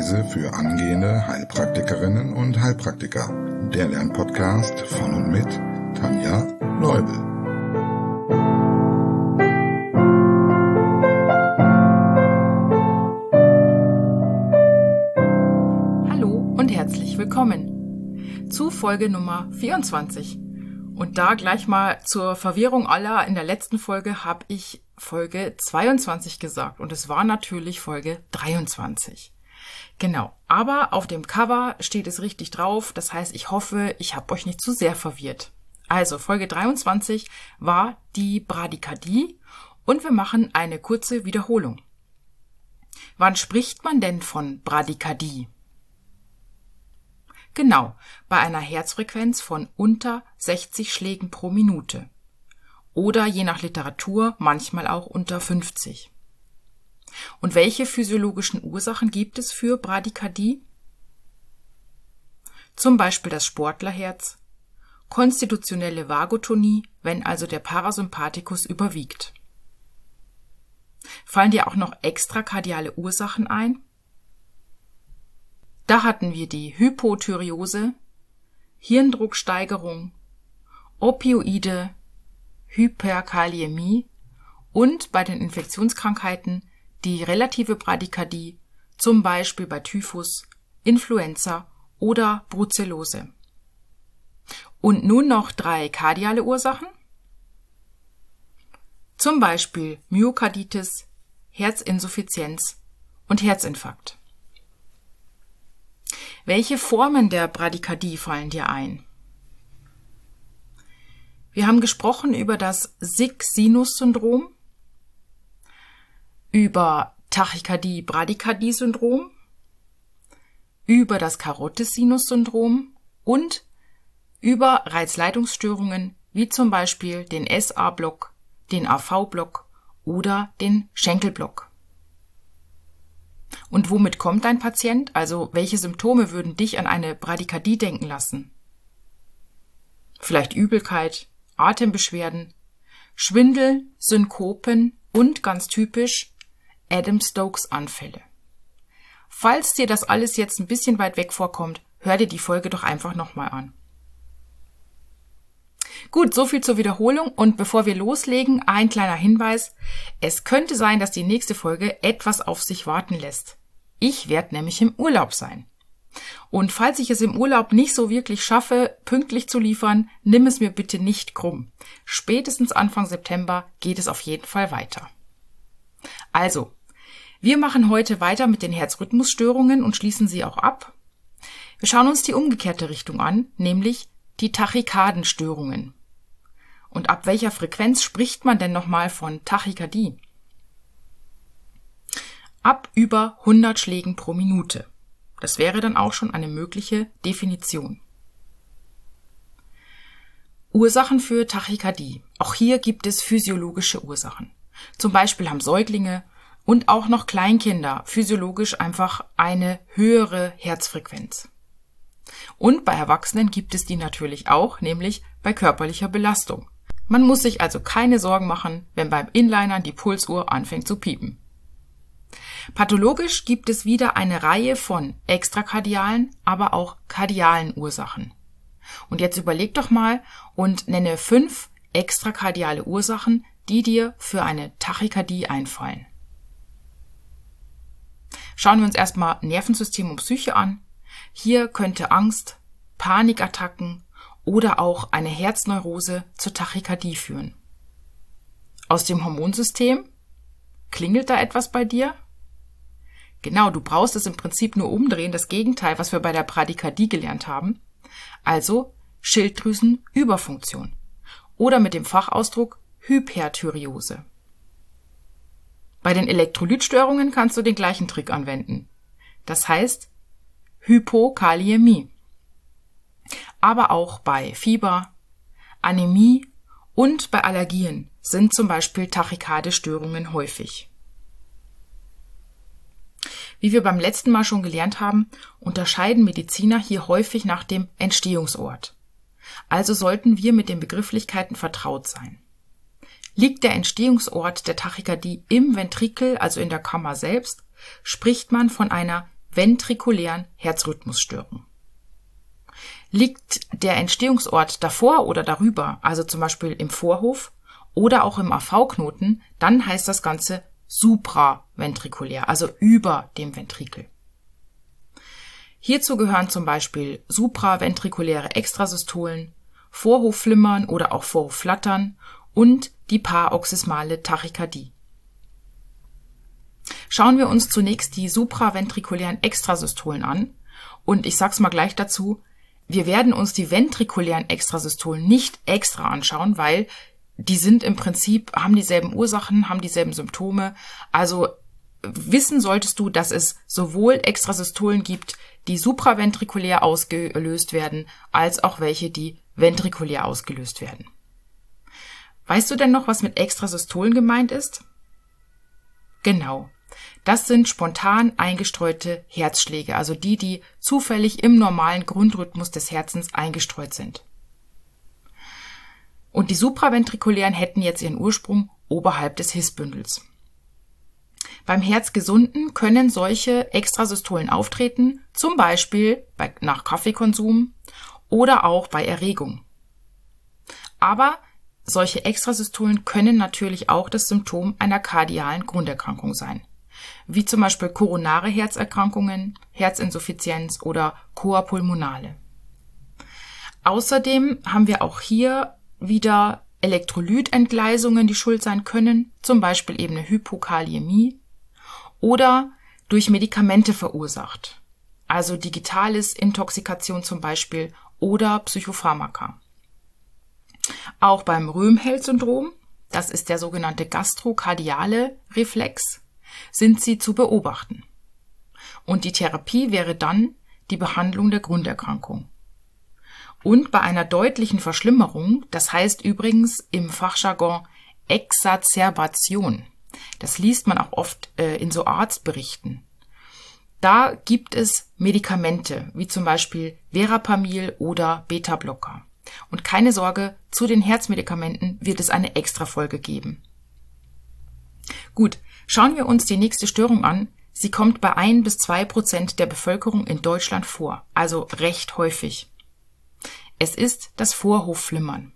Reise für angehende Heilpraktikerinnen und Heilpraktiker. Der Lernpodcast von und mit Tanja Leubel. Hallo und herzlich willkommen zu Folge Nummer 24. Und da gleich mal zur Verwirrung aller, in der letzten Folge habe ich Folge 22 gesagt und es war natürlich Folge 23. Genau, aber auf dem Cover steht es richtig drauf, das heißt, ich hoffe, ich habe euch nicht zu sehr verwirrt. Also, Folge 23 war die Bradykardie und wir machen eine kurze Wiederholung. Wann spricht man denn von Bradykardie? Genau, bei einer Herzfrequenz von unter 60 Schlägen pro Minute. Oder je nach Literatur manchmal auch unter 50. Und welche physiologischen Ursachen gibt es für Bradykardie? Zum Beispiel das Sportlerherz, konstitutionelle Vagotonie, wenn also der Parasympathikus überwiegt. Fallen dir auch noch extrakardiale Ursachen ein? Da hatten wir die Hypothyreose, Hirndrucksteigerung, Opioide, Hyperkaliämie und bei den Infektionskrankheiten die relative Bradykardie, zum Beispiel bei Typhus, Influenza oder Brucellose. Und nun noch 3 kardiale Ursachen, zum Beispiel Myokarditis, Herzinsuffizienz und Herzinfarkt. Welche Formen der Bradykardie fallen dir ein? Wir haben gesprochen über das Sick-Sinus-Syndrom, über Tachykardie-Bradykardie-Syndrom, über das Karotis-Sinus-Syndrom und über Reizleitungsstörungen wie zum Beispiel den SA-Block, den AV-Block oder den Schenkelblock. Und womit kommt dein Patient? Also welche Symptome würden dich an eine Bradykardie denken lassen? Vielleicht Übelkeit, Atembeschwerden, Schwindel, Synkopen und ganz typisch Adams-Stokes-Anfälle. Falls dir das alles jetzt ein bisschen weit weg vorkommt, hör dir die Folge doch einfach nochmal an. Gut, soviel zur Wiederholung und bevor wir loslegen, ein kleiner Hinweis. Es könnte sein, dass die nächste Folge etwas auf sich warten lässt. Ich werde nämlich im Urlaub sein. Und falls ich es im Urlaub nicht so wirklich schaffe, pünktlich zu liefern, nimm es mir bitte nicht krumm. Spätestens Anfang September geht es auf jeden Fall weiter. Also, wir machen heute weiter mit den Herzrhythmusstörungen und schließen sie auch ab. Wir schauen uns die umgekehrte Richtung an, nämlich die Tachykardenstörungen. Und ab welcher Frequenz spricht man denn nochmal von Tachykardie? Ab über 100 Schlägen pro Minute. Das wäre dann auch schon eine mögliche Definition. Ursachen für Tachykardie. Auch hier gibt es physiologische Ursachen. Zum Beispiel haben Säuglinge und auch noch Kleinkinder physiologisch einfach eine höhere Herzfrequenz. Und bei Erwachsenen gibt es die natürlich auch, nämlich bei körperlicher Belastung. Man muss sich also keine Sorgen machen, wenn beim Inlinern die Pulsuhr anfängt zu piepen. Pathologisch gibt es wieder eine Reihe von extrakardialen, aber auch kardialen Ursachen. Und jetzt überleg doch mal und nenne 5 extrakardiale Ursachen, die dir für eine Tachykardie einfallen. Schauen wir uns erstmal Nervensystem und Psyche an. Hier könnte Angst, Panikattacken oder auch eine Herzneurose zur Tachykardie führen. Aus dem Hormonsystem? Klingelt da etwas bei dir? Genau, du brauchst es im Prinzip nur umdrehen, das Gegenteil, was wir bei der Bradykardie gelernt haben. Also Schilddrüsenüberfunktion oder mit dem Fachausdruck Hyperthyreose. Bei den Elektrolytstörungen kannst du den gleichen Trick anwenden. Das heißt Hypokaliämie. Aber auch bei Fieber, Anämie und bei Allergien sind zum Beispiel Tachykardestörungen häufig. Wie wir beim letzten Mal schon gelernt haben, unterscheiden Mediziner hier häufig nach dem Entstehungsort. Also sollten wir mit den Begrifflichkeiten vertraut sein. Liegt der Entstehungsort der Tachykardie im Ventrikel, also in der Kammer selbst, spricht man von einer ventrikulären Herzrhythmusstörung. Liegt der Entstehungsort davor oder darüber, also zum Beispiel im Vorhof oder auch im AV-Knoten, dann heißt das Ganze supraventrikulär, also über dem Ventrikel. Hierzu gehören zum Beispiel supraventrikuläre Extrasystolen, Vorhofflimmern oder auch Vorhofflattern und die paroxysmale Tachykardie. Schauen wir uns zunächst die supraventrikulären Extrasystolen an und ich sag's mal gleich dazu, wir werden uns die ventrikulären Extrasystolen nicht extra anschauen, weil die sind im Prinzip, haben dieselben Ursachen, haben dieselben Symptome. Also wissen solltest du, dass es sowohl Extrasystolen gibt, die supraventrikulär ausgelöst werden, als auch welche, die ventrikulär ausgelöst werden. Weißt du denn noch, was mit Extrasystolen gemeint ist? Genau. Das sind spontan eingestreute Herzschläge, also die zufällig im normalen Grundrhythmus des Herzens eingestreut sind. Und die supraventrikulären hätten jetzt ihren Ursprung oberhalb des Hissbündels. Beim Herzgesunden können solche Extrasystolen auftreten, zum Beispiel nach Kaffeekonsum oder auch bei Erregung. Aber solche Extrasystolen können natürlich auch das Symptom einer kardialen Grunderkrankung sein, wie zum Beispiel koronare Herzerkrankungen, Herzinsuffizienz oder Coapulmonale. Außerdem haben wir auch hier wieder Elektrolytentgleisungen, die schuld sein können, zum Beispiel eben eine Hypokaliämie oder durch Medikamente verursacht, also digitales Intoxikation zum Beispiel oder Psychopharmaka. Auch beim Röhmheld-Syndrom, das ist der sogenannte gastrokardiale Reflex, sind sie zu beobachten. Und die Therapie wäre dann die Behandlung der Grunderkrankung. Und bei einer deutlichen Verschlimmerung, das heißt übrigens im Fachjargon Exacerbation, das liest man auch oft in so Arztberichten, da gibt es Medikamente, wie zum Beispiel Verapamil oder Beta-Blocker. Und keine Sorge, zu den Herzmedikamenten wird es eine Extrafolge geben. Gut, schauen wir uns die nächste Störung an. Sie kommt bei 1-2% der Bevölkerung in Deutschland vor, also recht häufig. Es ist das Vorhofflimmern.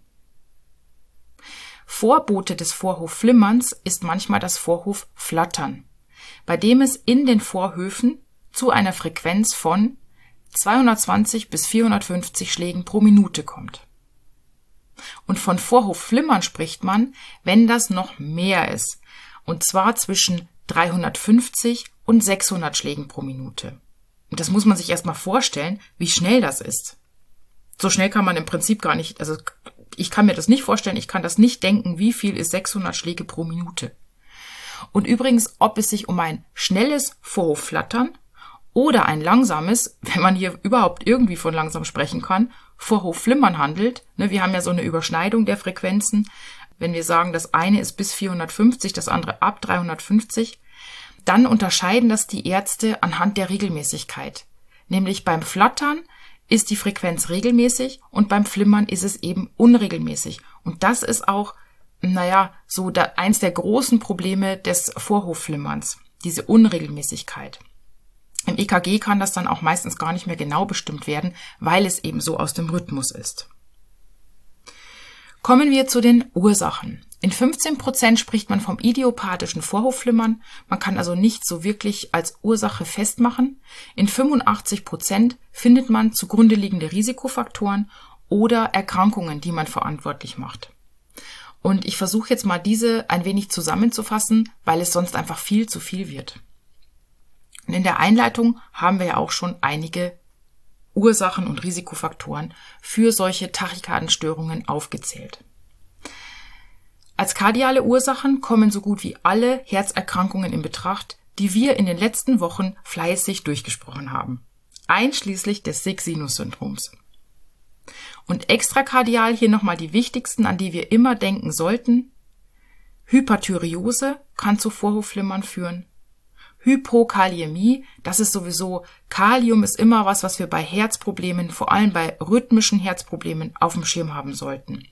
Vorbote des Vorhofflimmerns ist manchmal das Vorhofflattern, bei dem es in den Vorhöfen zu einer Frequenz von 220 bis 450 Schlägen pro Minute kommt. Und von Vorhofflimmern spricht man, wenn das noch mehr ist, und zwar zwischen 350 und 600 Schlägen pro Minute. Und das muss man sich erstmal vorstellen, wie schnell das ist. So schnell kann man im Prinzip gar nicht, also ich kann mir das nicht vorstellen, ich kann das nicht denken, wie viel ist 600 Schläge pro Minute. Und übrigens, ob es sich um ein schnelles Vorhofflattern oder ein langsames, wenn man hier überhaupt irgendwie von langsam sprechen kann, Vorhofflimmern handelt. Wir haben ja so eine Überschneidung der Frequenzen. Wenn wir sagen, das eine ist bis 450, das andere ab 350, dann unterscheiden das die Ärzte anhand der Regelmäßigkeit. Nämlich beim Flattern ist die Frequenz regelmäßig und beim Flimmern ist es eben unregelmäßig. Und das ist auch, eins der großen Probleme des Vorhofflimmerns, diese Unregelmäßigkeit. Im EKG kann das dann auch meistens gar nicht mehr genau bestimmt werden, weil es eben so aus dem Rhythmus ist. Kommen wir zu den Ursachen. In 15% spricht man vom idiopathischen Vorhofflimmern. Man kann also nicht so wirklich als Ursache festmachen. In 85% findet man zugrunde liegende Risikofaktoren oder Erkrankungen, die man verantwortlich macht. Und ich versuche jetzt mal diese ein wenig zusammenzufassen, weil es sonst einfach viel zu viel wird. Und in der Einleitung haben wir ja auch schon einige Ursachen und Risikofaktoren für solche Tachykardenstörungen aufgezählt. Als kardiale Ursachen kommen so gut wie alle Herzerkrankungen in Betracht, die wir in den letzten Wochen fleißig durchgesprochen haben, einschließlich des Sick-Sinus-Syndroms. Und extrakardial hier nochmal die wichtigsten, an die wir immer denken sollten. Hyperthyreose kann zu Vorhofflimmern führen. Hypokaliämie, das ist sowieso, Kalium ist immer was wir bei Herzproblemen, vor allem bei rhythmischen Herzproblemen auf dem Schirm haben sollten.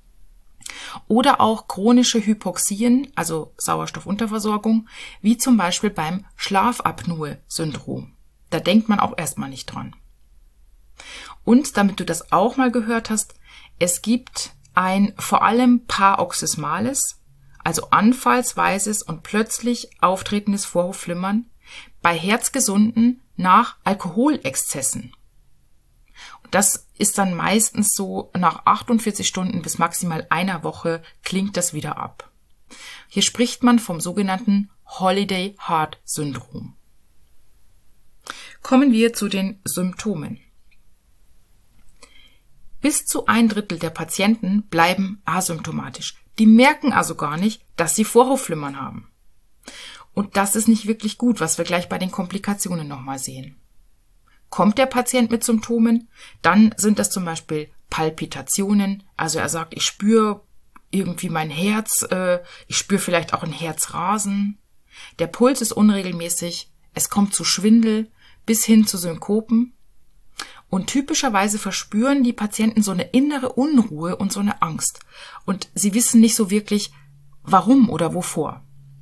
Oder auch chronische Hypoxien, also Sauerstoffunterversorgung, wie zum Beispiel beim Schlafapnoe-Syndrom. Da denkt man auch erstmal nicht dran. Und damit du das auch mal gehört hast, es gibt ein vor allem paroxysmales, also anfallsweises und plötzlich auftretendes Vorhofflimmern bei Herzgesunden nach Alkoholexzessen. Und das ist dann meistens so, nach 48 Stunden bis maximal einer Woche klingt das wieder ab. Hier spricht man vom sogenannten Holiday Heart Syndrom. Kommen wir zu den Symptomen. Bis zu 1/3 der Patienten bleiben asymptomatisch. Die merken also gar nicht, dass sie Vorhofflimmern haben. Und das ist nicht wirklich gut, was wir gleich bei den Komplikationen nochmal sehen. Kommt der Patient mit Symptomen, dann sind das zum Beispiel Palpitationen, also er sagt, ich spüre irgendwie mein Herz, ich spüre vielleicht auch ein Herzrasen, der Puls ist unregelmäßig, es kommt zu Schwindel bis hin zu Synkopen. Und typischerweise verspüren die Patienten so eine innere Unruhe und so eine Angst. Und sie wissen nicht so wirklich, warum oder wovor.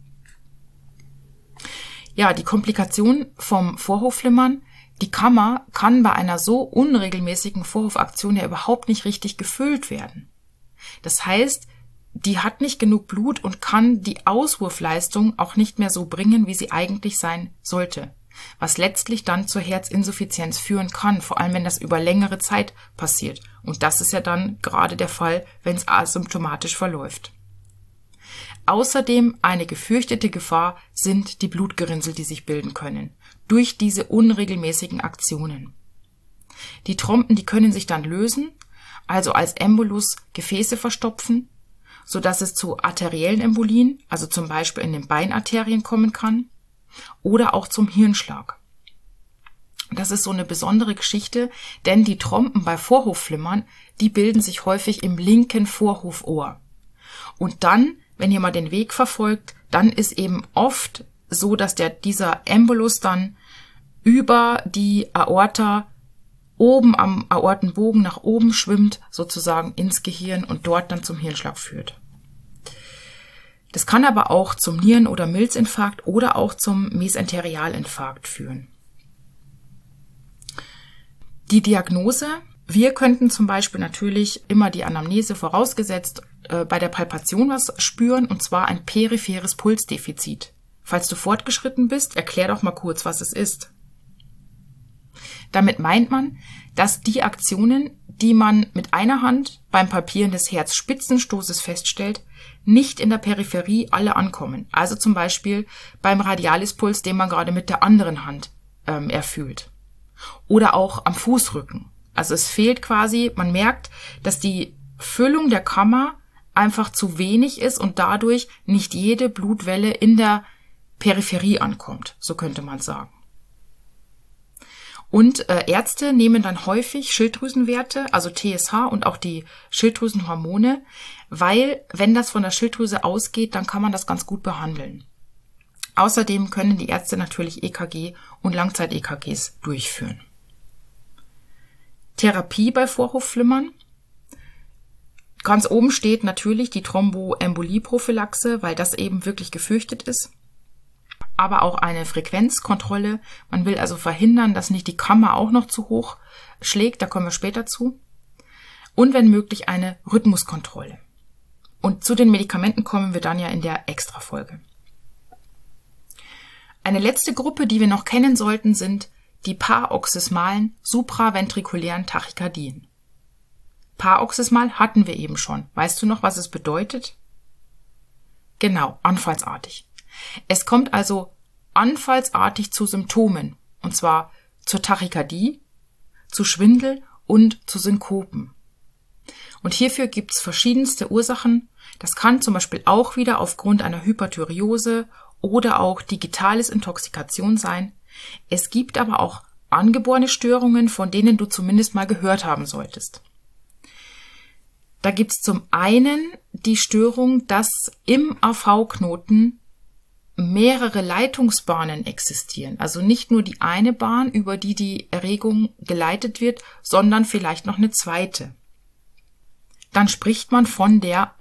Ja, die Komplikation vom Vorhofflimmern, die Kammer kann bei einer so unregelmäßigen Vorhofaktion ja überhaupt nicht richtig gefüllt werden. Das heißt, die hat nicht genug Blut und kann die Auswurfleistung auch nicht mehr so bringen, wie sie eigentlich sein sollte. Was letztlich dann zur Herzinsuffizienz führen kann, vor allem wenn das über längere Zeit passiert. Und das ist ja dann gerade der Fall, wenn es asymptomatisch verläuft. Außerdem eine gefürchtete Gefahr sind die Blutgerinnsel, die sich bilden können, durch diese unregelmäßigen Aktionen. Die Trompen, die können sich dann lösen, also als Embolus Gefäße verstopfen, sodass es zu arteriellen Embolien, also zum Beispiel in den Beinarterien kommen kann, oder auch zum Hirnschlag. Das ist so eine besondere Geschichte, denn die Trompen bei Vorhofflimmern, die bilden sich häufig im linken Vorhofohr. Und dann, wenn ihr mal den Weg verfolgt, dann ist eben oft so, dass dieser Embolus dann über die Aorta oben am Aortenbogen nach oben schwimmt, sozusagen ins Gehirn und dort dann zum Hirnschlag führt. Das kann aber auch zum Nieren- oder Milzinfarkt oder auch zum Mesenterialinfarkt führen. Die Diagnose: Wir könnten zum Beispiel natürlich immer die Anamnese vorausgesetzt bei der Palpation was spüren, und zwar ein peripheres Pulsdefizit. Falls du fortgeschritten bist, erklär doch mal kurz, was es ist. Damit meint man, dass die Aktionen, die man mit einer Hand beim Palpieren des Herzspitzenstoßes feststellt, nicht in der Peripherie alle ankommen. Also zum Beispiel beim Radialispuls, den man gerade mit der anderen Hand erfühlt. Oder auch am Fußrücken. Also es fehlt quasi, man merkt, dass die Füllung der Kammer einfach zu wenig ist und dadurch nicht jede Blutwelle in der Peripherie ankommt. So könnte man sagen. Und Ärzte nehmen dann häufig Schilddrüsenwerte, also TSH und auch die Schilddrüsenhormone, weil wenn das von der Schilddrüse ausgeht, dann kann man das ganz gut behandeln. Außerdem können die Ärzte natürlich EKG und Langzeit-EKGs durchführen. Therapie bei Vorhofflimmern. Ganz oben steht natürlich die Thromboembolie-Prophylaxe, weil das eben wirklich gefürchtet ist. Aber auch eine Frequenzkontrolle. Man will also verhindern, dass nicht die Kammer auch noch zu hoch schlägt, da kommen wir später zu. Und wenn möglich eine Rhythmuskontrolle. Und zu den Medikamenten kommen wir dann ja in der Extrafolge. Eine letzte Gruppe, die wir noch kennen sollten, sind die paroxysmalen supraventrikulären Tachykardien. Paroxysmal hatten wir eben schon. Weißt du noch, was es bedeutet? Genau, anfallsartig. Es kommt also anfallsartig zu Symptomen, und zwar zur Tachykardie, zu Schwindel und zu Synkopen. Und hierfür gibt es verschiedenste Ursachen. Das kann zum Beispiel auch wieder aufgrund einer Hyperthyreose oder auch digitales Intoxikation sein. Es gibt aber auch angeborene Störungen, von denen du zumindest mal gehört haben solltest. Da gibt es zum einen die Störung, dass im AV-Knoten mehrere Leitungsbahnen existieren. Also nicht nur die eine Bahn, über die die Erregung geleitet wird, sondern vielleicht noch eine zweite. Dann spricht man von der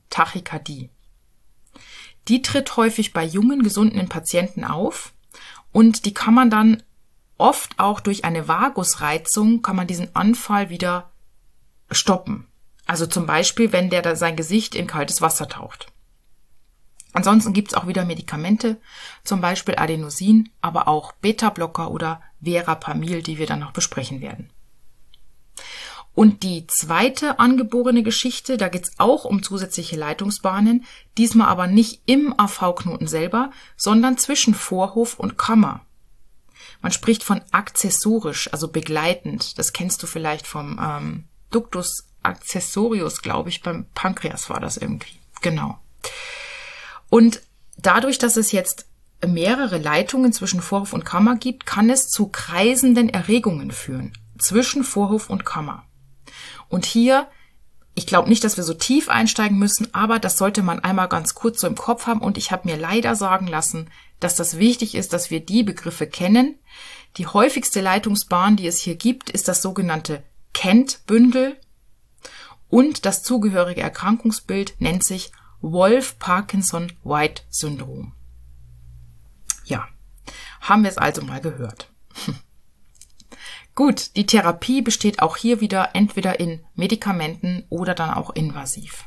AV-Knoten-Re-Entry-Tachykardie. Die tritt häufig bei jungen, gesunden Patienten auf Und die kann man dann oft auch durch eine Vagusreizung, kann man diesen Anfall wieder stoppen. Also zum Beispiel, wenn der da sein Gesicht in kaltes Wasser taucht. Ansonsten gibt es auch wieder Medikamente, zum Beispiel Adenosin, aber auch Beta-Blocker oder Verapamil, die wir dann noch besprechen werden. Und die zweite angeborene Geschichte, da geht es auch um zusätzliche Leitungsbahnen, diesmal aber nicht im AV-Knoten selber, sondern zwischen Vorhof und Kammer. Man spricht von akzessorisch, also begleitend. Das kennst du vielleicht vom Ductus accessorius, glaube ich, beim Pankreas war das irgendwie. Genau. Und dadurch, dass es jetzt mehrere Leitungen zwischen Vorhof und Kammer gibt, kann es zu kreisenden Erregungen führen zwischen Vorhof und Kammer. Und hier, ich glaube nicht, dass wir so tief einsteigen müssen, aber das sollte man einmal ganz kurz so im Kopf haben. Und ich habe mir leider sagen lassen, dass das wichtig ist, dass wir die Begriffe kennen. Die häufigste Leitungsbahn, die es hier gibt, ist das sogenannte Kent-Bündel. Und das zugehörige Erkrankungsbild nennt sich Wolff-Parkinson-White-Syndrom. Ja, haben wir es also mal gehört. Gut, die Therapie besteht auch hier wieder entweder in Medikamenten oder dann auch invasiv.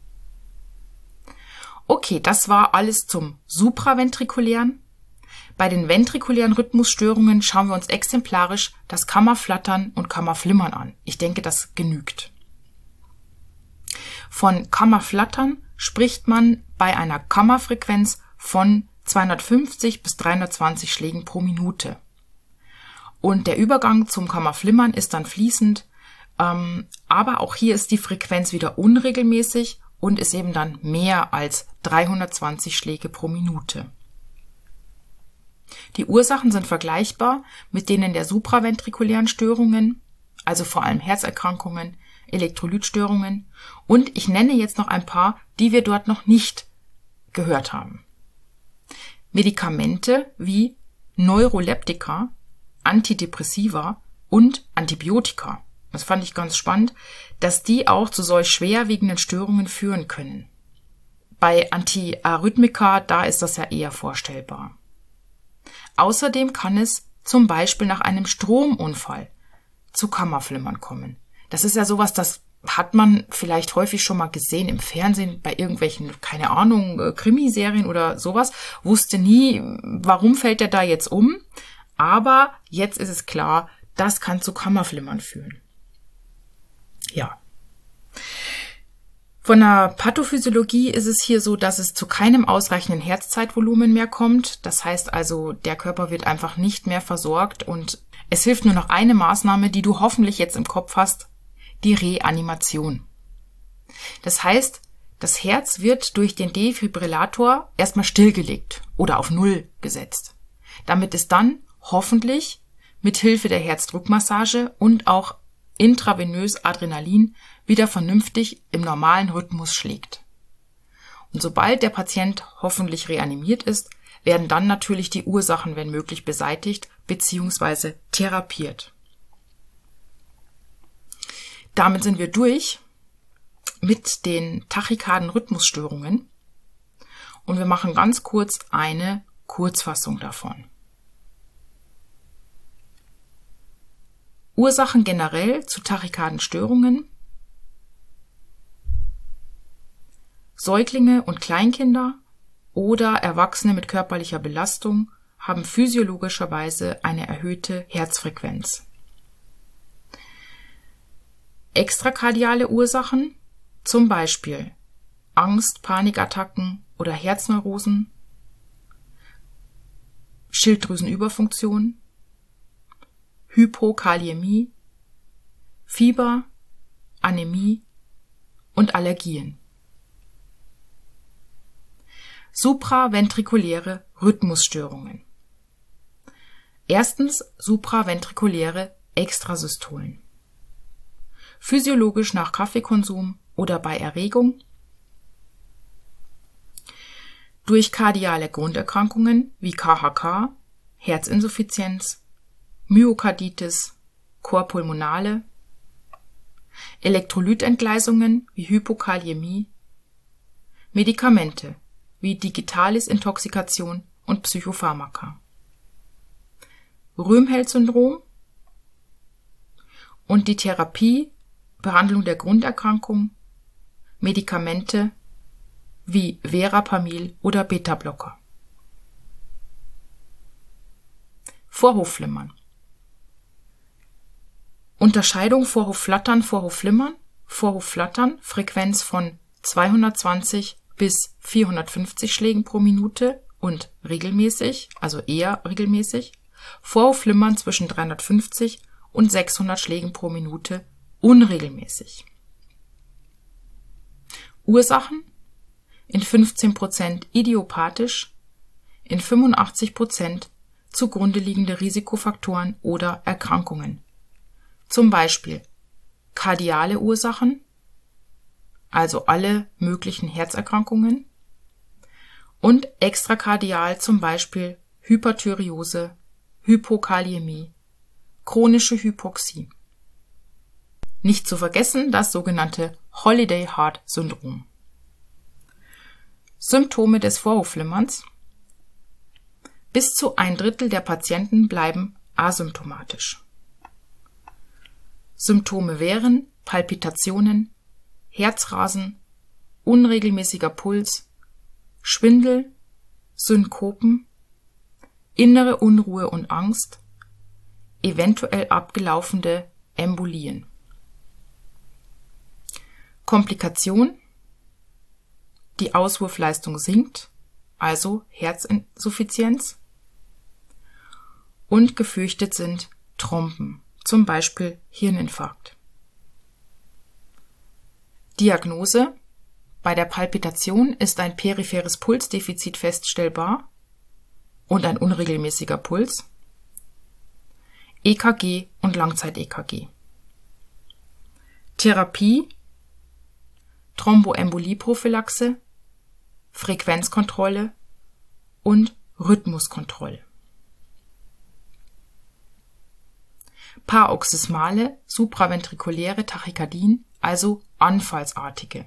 Okay, das war alles zum supraventrikulären. Bei den ventrikulären Rhythmusstörungen schauen wir uns exemplarisch das Kammerflattern und Kammerflimmern an. Ich denke, das genügt. Von Kammerflattern spricht man bei einer Kammerfrequenz von 250 bis 320 Schlägen pro Minute. Und der Übergang zum Kammerflimmern ist dann fließend, aber auch hier ist die Frequenz wieder unregelmäßig und ist eben dann mehr als 320 Schläge pro Minute. Die Ursachen sind vergleichbar mit denen der supraventrikulären Störungen, also vor allem Herzerkrankungen, Elektrolytstörungen, und ich nenne jetzt noch ein paar, die wir dort noch nicht gehört haben. Medikamente wie Neuroleptika, Antidepressiva und Antibiotika. Das fand ich ganz spannend, dass die auch zu solch schwerwiegenden Störungen führen können. Bei Antiarrhythmika, da ist das ja eher vorstellbar. Außerdem kann es zum Beispiel nach einem Stromunfall zu Kammerflimmern kommen. Das ist ja sowas, das hat man vielleicht häufig schon mal gesehen im Fernsehen bei irgendwelchen, keine Ahnung, Krimiserien oder sowas. Wusste nie, warum fällt der da jetzt um. Aber jetzt ist es klar, das kann zu Kammerflimmern führen. Ja. Von der Pathophysiologie ist es hier so, dass es zu keinem ausreichenden Herzzeitvolumen mehr kommt. Das heißt also, der Körper wird einfach nicht mehr versorgt und es hilft nur noch eine Maßnahme, die du hoffentlich jetzt im Kopf hast, die Reanimation. Das heißt, das Herz wird durch den Defibrillator erstmal stillgelegt oder auf Null gesetzt, damit es dann hoffentlich mit Hilfe der Herzdruckmassage und auch intravenös Adrenalin wieder vernünftig im normalen Rhythmus schlägt. Und sobald der Patient hoffentlich reanimiert ist, werden dann natürlich die Ursachen, wenn möglich, beseitigt bzw. therapiert. Damit sind wir durch mit den Tachykarden-Rhythmusstörungen und wir machen ganz kurz eine Kurzfassung davon. Ursachen generell zu Tachykardenstörungen: Säuglinge und Kleinkinder oder Erwachsene mit körperlicher Belastung haben physiologischerweise eine erhöhte Herzfrequenz. Extrakardiale Ursachen, zum Beispiel Angst, Panikattacken oder Herzneurosen, Schilddrüsenüberfunktion, Hypokaliämie, Fieber, Anämie und Allergien. Supraventrikuläre Rhythmusstörungen. Erstens supraventrikuläre Extrasystolen. Physiologisch nach Kaffeekonsum oder bei Erregung. Durch kardiale Grunderkrankungen wie KHK, Herzinsuffizienz, Myokarditis, Cor pulmonale, Elektrolytentgleisungen wie Hypokaliämie, Medikamente wie Digitalis-Intoxikation und Psychopharmaka. Röhmheld-Syndrom und die Therapie, Behandlung der Grunderkrankung, Medikamente wie Verapamil oder Beta-Blocker. Vorhofflimmern. Unterscheidung Vorhofflattern, Vorhofflimmern. Vorhofflattern, Frequenz von 220 bis 450 Schlägen pro Minute und regelmäßig, also eher regelmäßig. Vorhofflimmern zwischen 350 und 600 Schlägen pro Minute unregelmäßig. Ursachen: in 15% idiopathisch, in 85% zugrunde liegende Risikofaktoren oder Erkrankungen. Zum Beispiel kardiale Ursachen, also alle möglichen Herzerkrankungen, und extrakardial zum Beispiel Hyperthyreose, Hypokaliämie, chronische Hypoxie. Nicht zu vergessen das sogenannte Holiday Heart Syndrom. Symptome des Vorhofflimmerns: bis zu 1/3 der Patienten bleiben asymptomatisch. Symptome wären Palpitationen, Herzrasen, unregelmäßiger Puls, Schwindel, Synkopen, innere Unruhe und Angst, eventuell abgelaufene Embolien. Komplikation: die Auswurfleistung sinkt, also Herzinsuffizienz, und gefürchtet sind Thromben, zum Beispiel Hirninfarkt. Diagnose: bei der Palpitation ist ein peripheres Pulsdefizit feststellbar und ein unregelmäßiger Puls. EKG und Langzeit-EKG. Therapie: Thromboembolieprophylaxe, Frequenzkontrolle und Rhythmuskontrolle. Paroxysmale supraventrikuläre Tachykardien, also anfallsartige.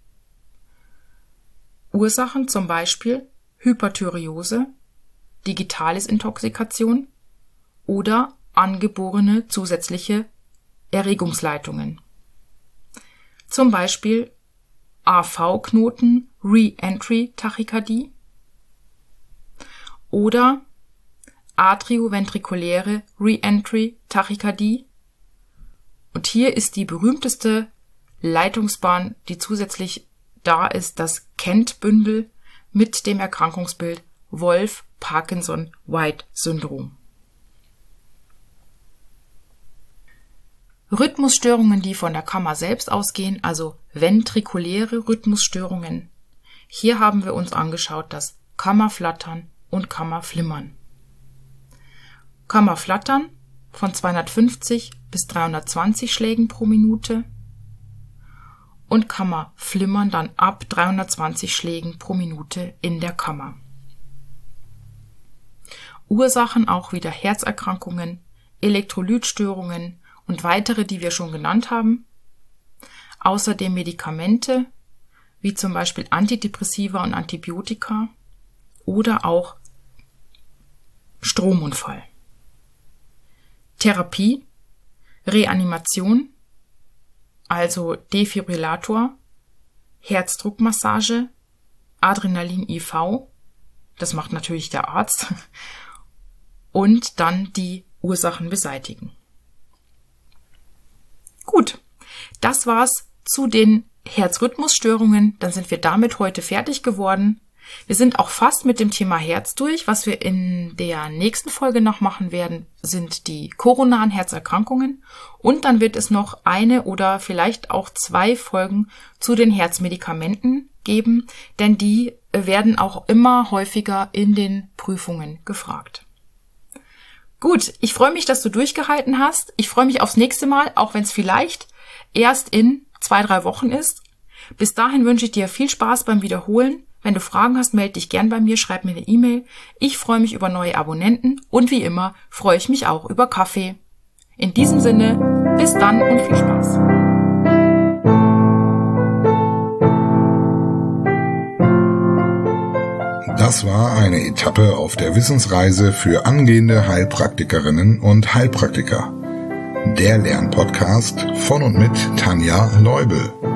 Ursachen zum Beispiel Hyperthyreose, Digitalis-Intoxikation oder angeborene zusätzliche Erregungsleitungen. Zum Beispiel AV-Knoten Re-Entry Tachykardie oder atrioventrikuläre Re-Entry Tachykardie. Und hier ist die berühmteste Leitungsbahn, die zusätzlich da ist, das Kent-Bündel mit dem Erkrankungsbild Wolff-Parkinson-White-Syndrom. Rhythmusstörungen, die von der Kammer selbst ausgehen, also ventrikuläre Rhythmusstörungen. Hier haben wir uns angeschaut das Kammerflattern und Kammerflimmern. Kammerflattern von 250 bis 320 Schlägen pro Minute und Kammerflimmern dann ab 320 Schlägen pro Minute in der Kammer. Ursachen auch wieder Herzerkrankungen, Elektrolytstörungen und weitere, die wir schon genannt haben. Außerdem Medikamente, wie zum Beispiel Antidepressiva und Antibiotika oder auch Stromunfall. Therapie, Reanimation, also Defibrillator, Herzdruckmassage, Adrenalin-IV, das macht natürlich der Arzt, und dann die Ursachen beseitigen. Gut, das war's zu den Herzrhythmusstörungen. Dann sind wir damit heute fertig geworden. Wir sind auch fast mit dem Thema Herz durch. Was wir in der nächsten Folge noch machen werden, sind die koronaren Herzerkrankungen. Und dann wird es noch eine oder vielleicht auch 2 Folgen zu den Herzmedikamenten geben, denn die werden auch immer häufiger in den Prüfungen gefragt. Gut, ich freue mich, dass du durchgehalten hast. Ich freue mich aufs nächste Mal, auch wenn es vielleicht erst in 2-3 Wochen ist. Bis dahin wünsche ich dir viel Spaß beim Wiederholen. Wenn du Fragen hast, melde dich gern bei mir, schreib mir eine E-Mail. Ich freue mich über neue Abonnenten und wie immer freue ich mich auch über Kaffee. In diesem Sinne, bis dann und viel Spaß. Das war eine Etappe auf der Wissensreise für angehende Heilpraktikerinnen und Heilpraktiker. Der Lernpodcast von und mit Tanja Leubel.